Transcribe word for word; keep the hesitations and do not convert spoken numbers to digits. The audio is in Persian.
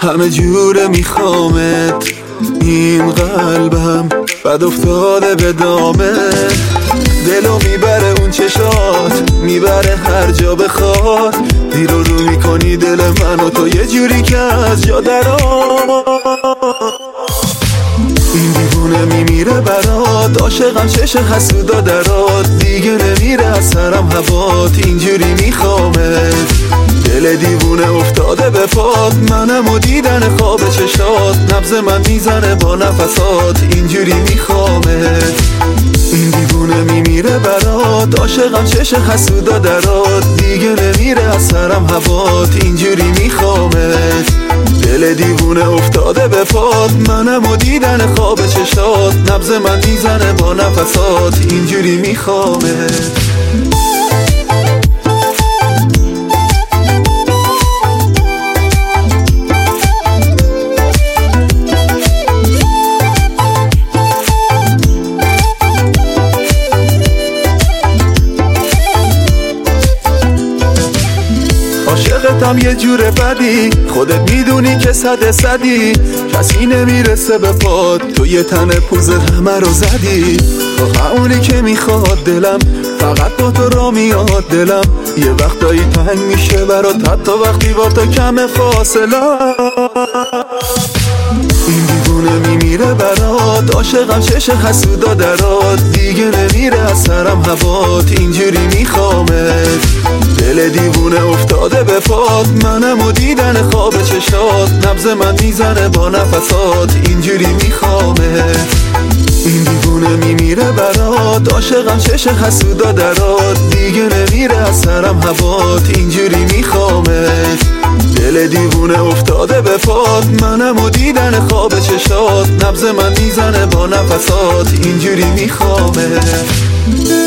همه جوره میخوامت، این قلبم بد افتاده به دامت. دلو میبره اون چشات، میبره هر جا بخواد. دیر رو رو میکنی دل منو تو یه جوری که از جا درآ. این دیوونه میمیره برات، عاشقم چش حسودا درات. دیگه نمیره از سرم هوات، اینجوری میخوامت. دل دیوونه افتاده به پات، منم و دیدن خواب چشات. نبض من میزنه با نفسات، اینجوری میخوامت. این دیوونه میمیره برات، عاشقم چش حسودا درات. دیگه نمیره از سرم هوات، اینجوری میخوامت. دل دیوونه افتاده به پات، منم و دیدن خواب چشات. نبض من میزنه با نفسات، اینجوری میخوامت. عاشقتم یه جور بدی، خودت میدونی که صد صدی. کسی نمیرسه به پات، تو یه تن پوز همه رو زدی. تو اونی که میخواد دلم، فقط با تو را میاد دلم. یه وقتایی تنگ میشه برات، حتی وقتی با تو کم فاصله. این دیوونه میمیره برات، عاشقم چش حسودا درات. دیگه نمیره از سرم هوات، اینجوری میخوامت. دل دیوونه افتاده به پات، منم و دیدن خواب چشات. نبض من میزنه با نفسات، اینجوری میخوامت. این دیوونه میمیره برات، عاشقم چش حسودا درات. دیگه نمیره از سرم هوات، اینجوری میخوامت. دل دیوونه افتاده به پات، منم و دیدن خواب چشات. نبض من میزنه با نفسات، اینجوری میخوامت.